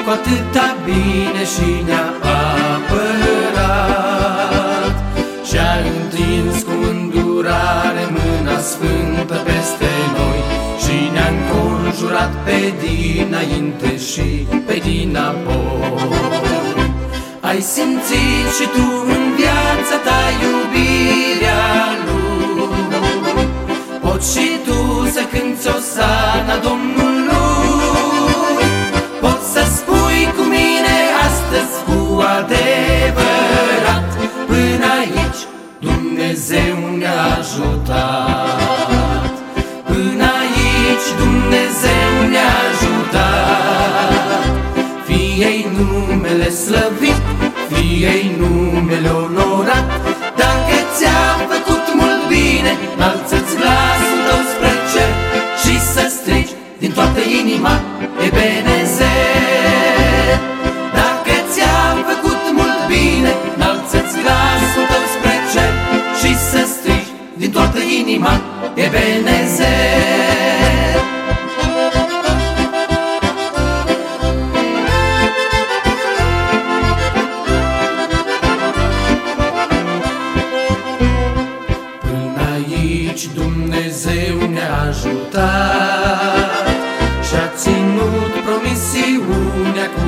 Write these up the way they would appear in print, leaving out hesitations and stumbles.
cu atâta bine și ne-a apărat și-a întins cu îndurare mâna sfântă peste noi și ne-a înconjurat pe dinainte și pe dinapoi. Ai simțit și tu în viața ta iubirea Lui, poți și tu să cânți osana Domnului, poți să spui cu mine astăzi cu adevărat: până aici Dumnezeu ne-a ajutat, până aici Dumnezeu ne-a ajutat. Fie-i numele slăvit, fie-i numele onorat. Dacă ți-am făcut mult bine, înalță-ți glasul tău spre cer și să strici din toată inima: Ebenezer. Dacă ți-am făcut mult bine, înalță-ți glasul tău spre cer și să strici din toată inima: Ebenezer. Dumnezeu ne-a ajutat și-a ținut promisiunea cu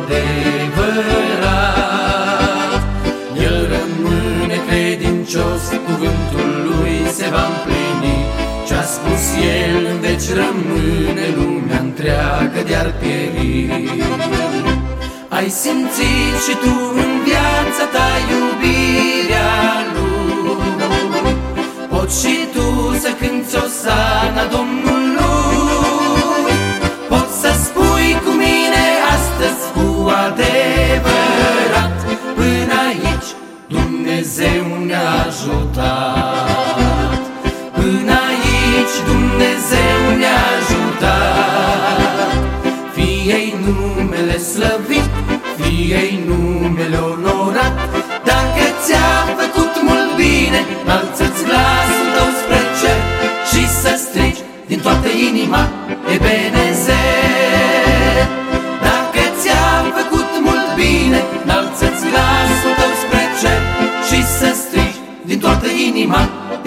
adevărat. El rămâne credincios, cuvântul lui se va împlini. Ce-a spus El în veci rămâne, lumea întreagă de-ar pieri. Ai simțit și tu în viața ta iubirea Lui, poți și tu să cânți osana Domnului, poți să spui cu mine astăzi cu adevărat: până aici Dumnezeu ne-a ajutat, până aici Dumnezeu ne-a ajutat. Fie-i numele slăvit, fie-i numele onorat. Dacă ți-am făcut mult bine, înalță-ți glasul tău spre cer și să strici din toată inima: Ebenezer. Dacă ți-am făcut mult bine, înalță-ți glasul tău spre cer și să strici din toată inima: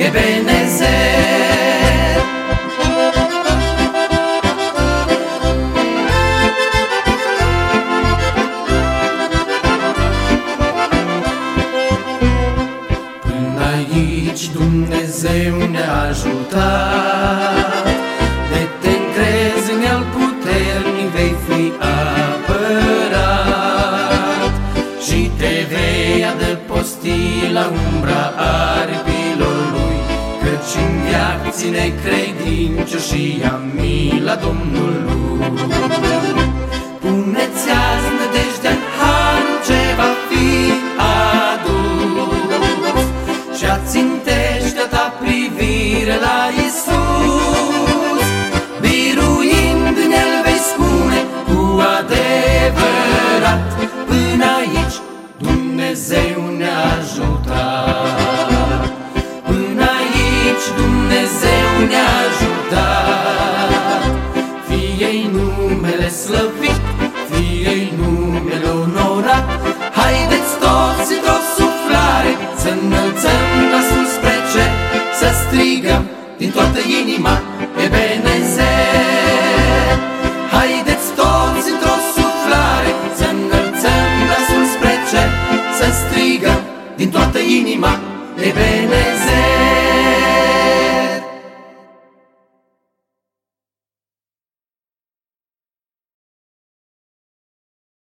Ebenezer. Aici Dumnezeu ne-a ajutat, de te încrezi în El puternic vei fi apărat și te vei adăposti la umbra aripilor Lui, căci în veac ține credincioși și ia mila Domnului. Puneți azi nădejdea-n harul ce va fi adus și ațintește ta privire la Iisus. Biruind în El vei spune cu adevărat: până aici Dumnezeu ne-a ajutat, până aici Dumnezeu ne-a ajutat. Fie-i numele slăvit, fie-i numele onorat. Haideți toți într-o suflare să înălțăm glasul spre cer, să strigăm din toată inima: Ebenezer. Haideți toți într-o suflare să înălțăm glasul spre cer, să strigăm din toată inima: Ebenezer.